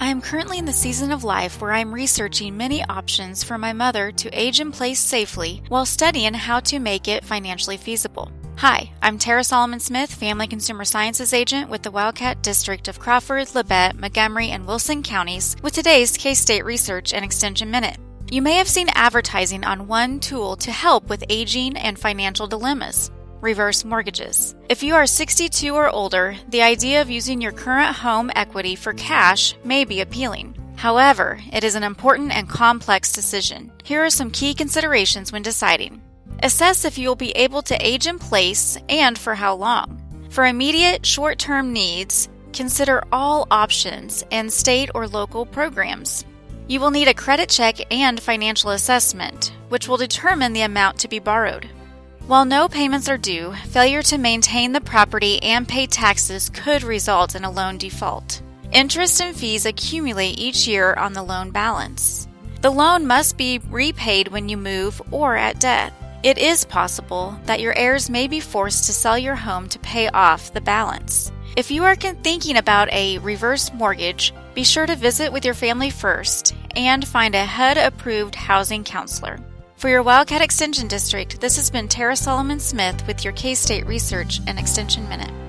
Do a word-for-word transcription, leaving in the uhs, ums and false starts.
I am currently in the season of life where I am researching many options for my mother to age in place safely while studying how to make it financially feasible. Hi, I'm Tara Solomon Smith, Family Consumer Sciences Agent with the Wildcat District of Crawford, Labette, Montgomery, and Wilson counties with today's K-State Research and Extension Minute. You may have seen advertising on one tool to help with aging and financial dilemmas: reverse mortgages. If you are sixty-two or older, the idea of using your current home equity for cash may be appealing. However, it is an important and complex decision. Here are some key considerations when deciding. Assess if you will be able to age in place and for how long. For immediate short-term needs, consider all options and state or local programs. You will need a credit check and financial assessment, which will determine the amount to be borrowed. While no payments are due, failure to maintain the property and pay taxes could result in a loan default. Interest and fees accumulate each year on the loan balance. The loan must be repaid when you move or at death. It is possible that your heirs may be forced to sell your home to pay off the balance. If you are thinking about a reverse mortgage, be sure to visit with your family first and find a H U D-approved housing counselor. For your Wildcat Extension District, this has been Tara Solomon Smith with your K-State Research and Extension Minute.